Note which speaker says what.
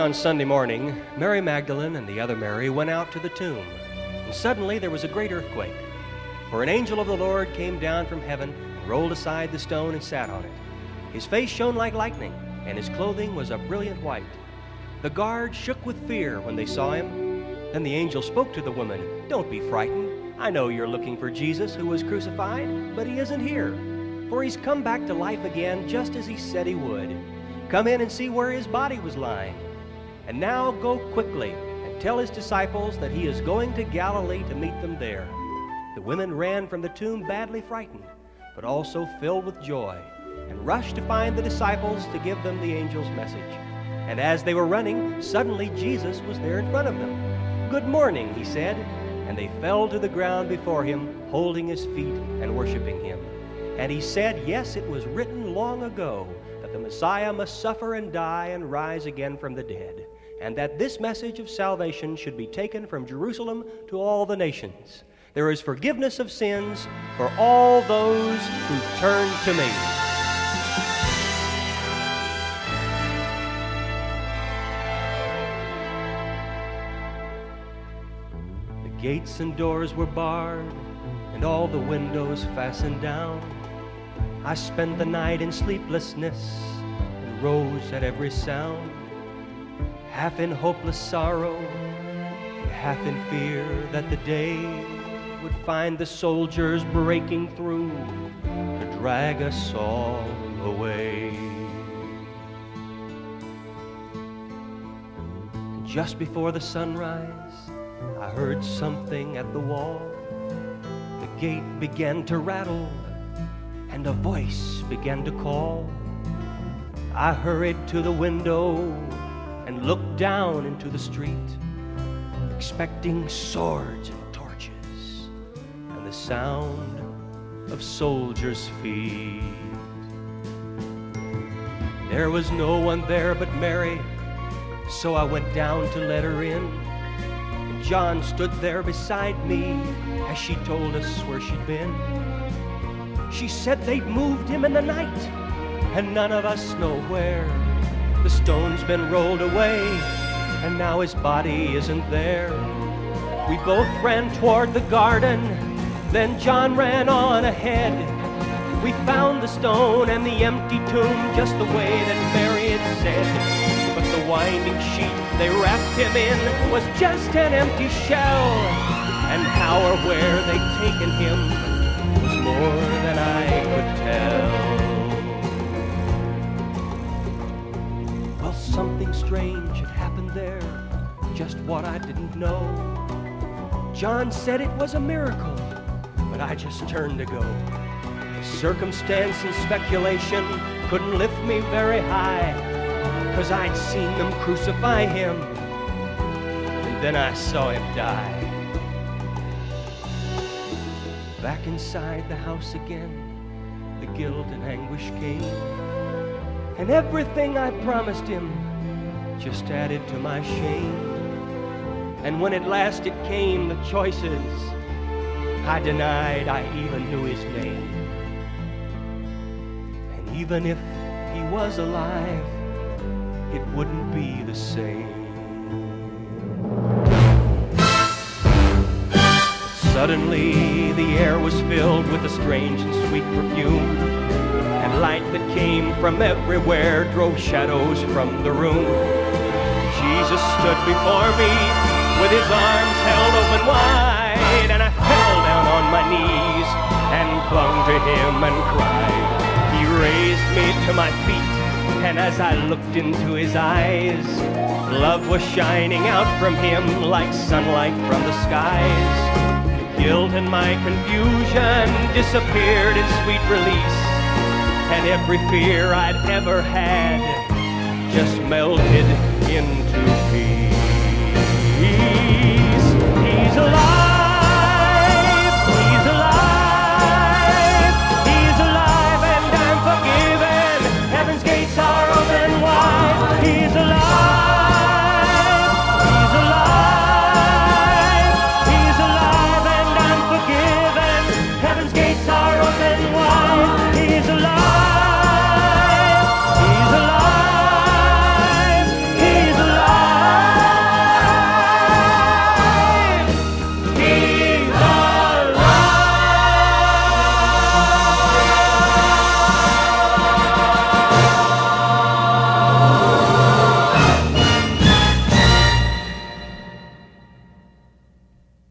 Speaker 1: on Sunday morning, Mary Magdalene and the other Mary went out to the tomb. And suddenly there was a great earthquake. For an angel of the Lord came down from heaven and rolled aside the stone and sat on it. His face shone like lightning, and his clothing was a brilliant white. The guards shook with fear when they saw him. Then the angel spoke to the woman, "Don't be frightened. I know you're looking for Jesus who was crucified, but he isn't here. For he's come back to life again just as he said he would. Come in and see where his body was lying. And now go quickly and tell his disciples that he is going to Galilee to meet them there." The women ran from the tomb badly frightened, but also filled with joy, and rushed to find the disciples to give them the angel's message. And as they were running, suddenly Jesus was there in front of them. "Good morning," he said, and they fell to the ground before him, holding his feet and worshiping him. And he said, yes, it was written long ago that the Messiah must suffer and die and rise again from the dead, and that this message of salvation should be taken from Jerusalem to all the nations. There is forgiveness of sins for all those who turn to me. The gates and doors were barred, and all the windows fastened down. I spent the night in sleeplessness and rose at every sound, half in hopeless sorrow and half in fear that the day would find the soldiers breaking through to drag us all away. And just before the sunrise, I heard something at the wall. The gate began to rattle, and a voice began to call. I hurried to the window and looked down into the street, expecting swords and torches and the sound of soldiers' feet. There was no one there but Mary, so I went down to let her in. And John stood there beside me as she told us where she'd been. She said they'd moved him in the night, and none of us know where. The stone's been rolled away, and now his body isn't there. We both ran toward the garden, then John ran on ahead. We found the stone and the empty tomb just the way that Mary had said. But the winding sheet they wrapped him in was just an empty shell, and how or where they'd taken him was more than I could tell. Well, something strange had happened there, just what I didn't know. John said it was a miracle, but I just turned to go. Circumstance and speculation couldn't lift me very high, 'cause I'd seen them crucify him, and then I saw him die. Back inside the house again, the guilt and anguish came, and everything I promised him just added to my shame. And when at last it came, the choices, I denied I even knew his name. And even if he was alive, it wouldn't be the same. Suddenly the air was filled with a strange and sweet perfume, and light that came from everywhere drove shadows from the room. Jesus stood before me with his arms held open wide, and I fell down on my knees and clung to him and cried. He raised me to my feet, and as I looked into his eyes, love was shining out from him like sunlight from the skies. Guilt and my confusion disappeared in sweet release, and every fear I'd ever had just melted into peace.